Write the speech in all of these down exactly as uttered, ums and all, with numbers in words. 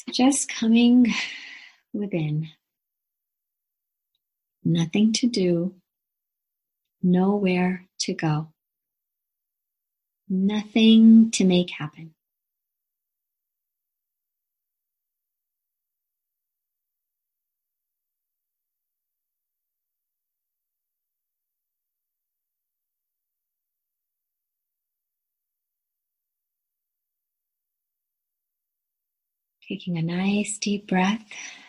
So just coming within, nothing to do, nowhere to go, nothing to make happen. Taking a nice deep breath,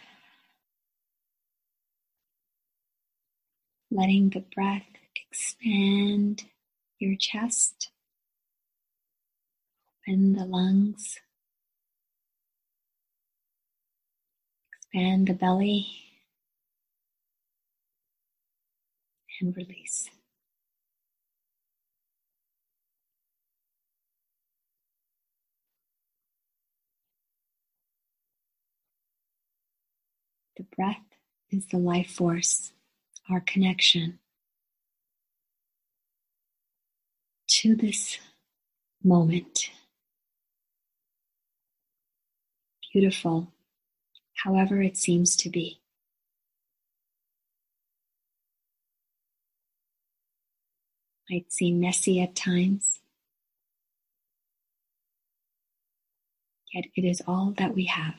letting the breath expand your chest, open the lungs, expand the belly, and release. The breath is the life force, our connection to this moment. Beautiful, however it seems to be. Might seem messy at times, yet it is all that we have.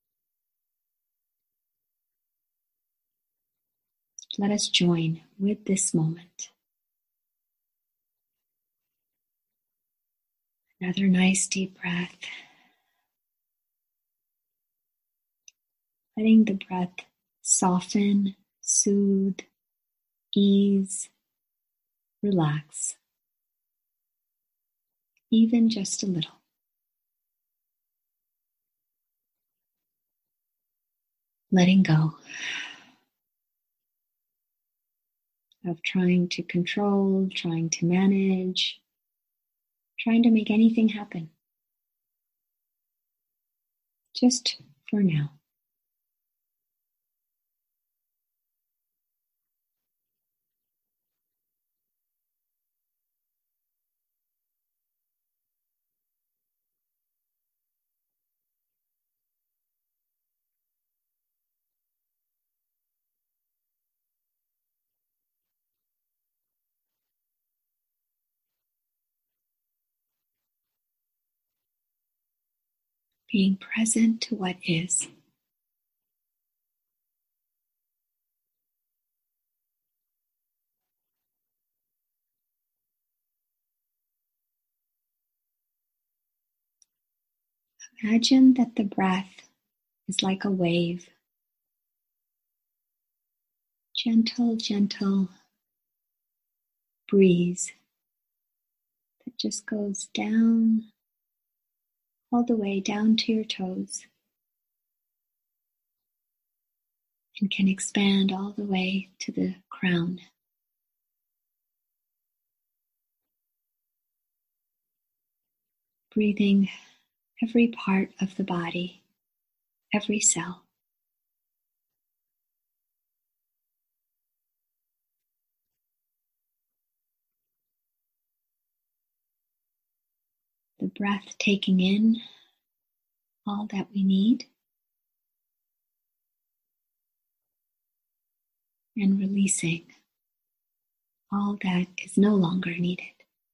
Let us join with this moment. Another nice deep breath. Letting the breath soften, soothe, ease, relax, even just a little. Letting go of trying to control, trying to manage, trying to make anything happen. Just for now. Being present to what is. Imagine that the breath is like a wave. Gentle, gentle breeze that just goes down, all the way down to your toes, and can expand all the way to the crown. Breathing every part of the body, every cell. The breath taking in all that we need and releasing all that is no longer needed.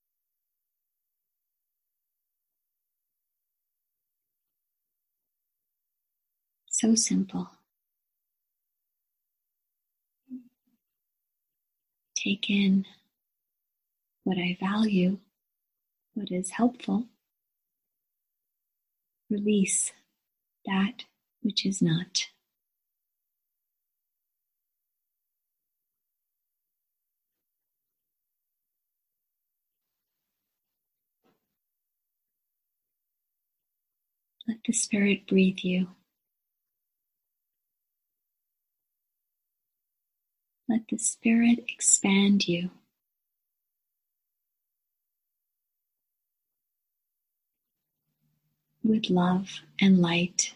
So simple. Take in what I value, what is helpful. Release that which is not. Let the Spirit breathe you. Let the Spirit expand you. With love and light.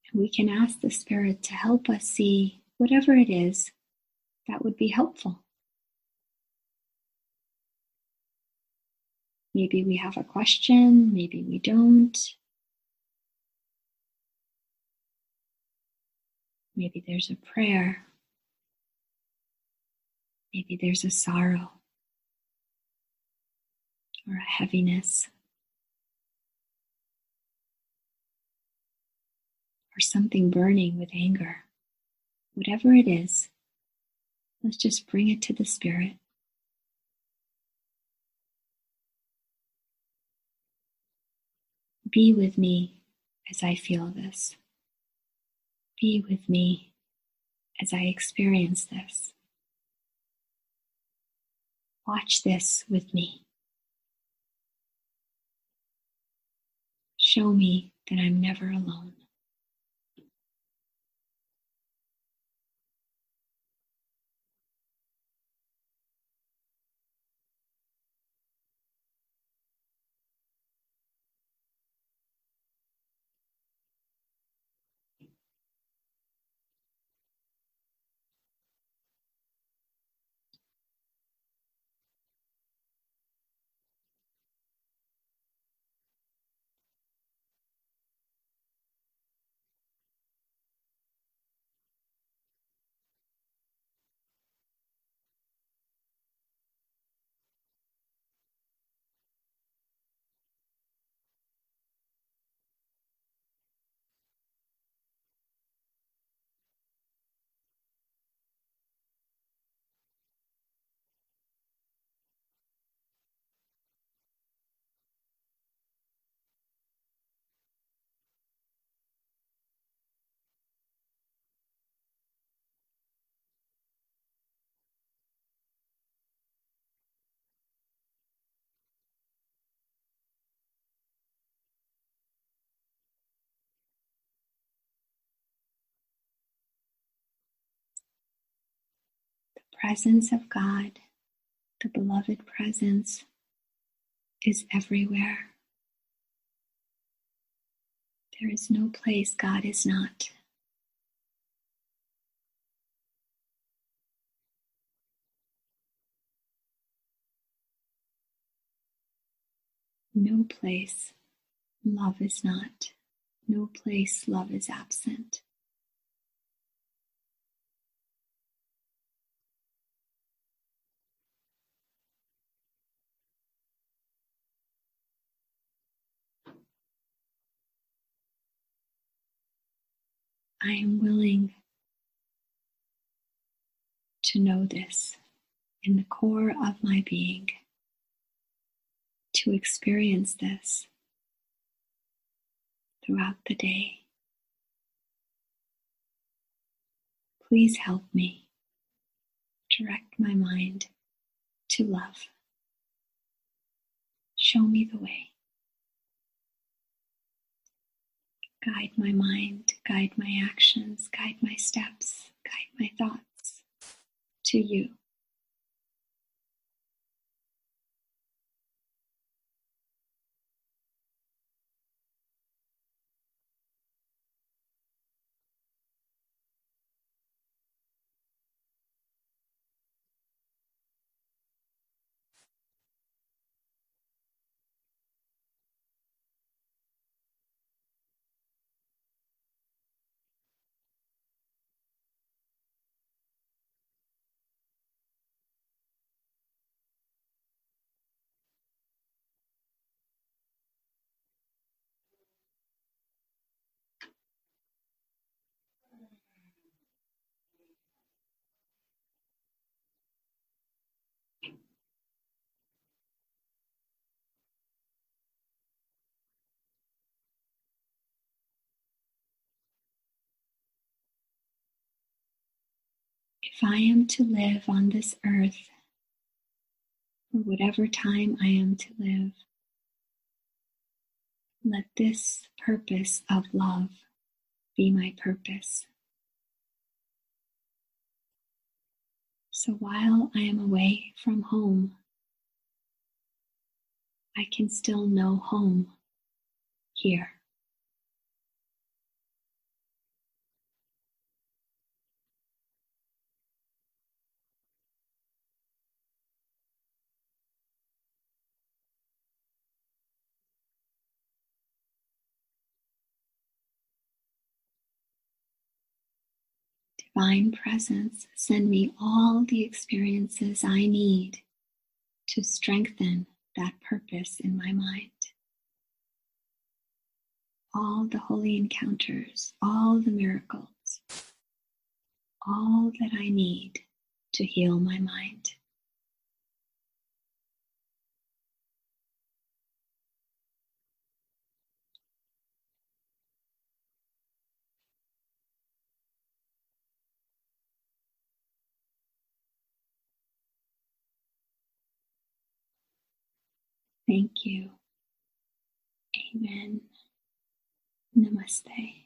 And we can ask the Spirit to help us see whatever it is that would be helpful. Maybe we have a question, maybe we don't. Maybe there's a prayer. Maybe there's a sorrow or a heaviness or something burning with anger. Whatever it is, let's just bring it to the Spirit. Be with me as I feel this. Be with me as I experience this. Watch this with me. Show me that I'm never alone. The presence of God, the beloved presence, is everywhere. There is no place God is not. No place love is not. No place love is absent. I am willing to know this in the core of my being, to experience this throughout the day. Please help me direct my mind to love. Show me the way. Guide my mind, guide my actions, guide my steps, guide my thoughts to you. If I am to live on this earth, for whatever time I am to live, let this purpose of love be my purpose. So while I am away from home, I can still know home here. Divine Presence, send me all the experiences I need to strengthen that purpose in my mind. All the holy encounters, all the miracles, all that I need to heal my mind. Thank you. Amen. Namaste.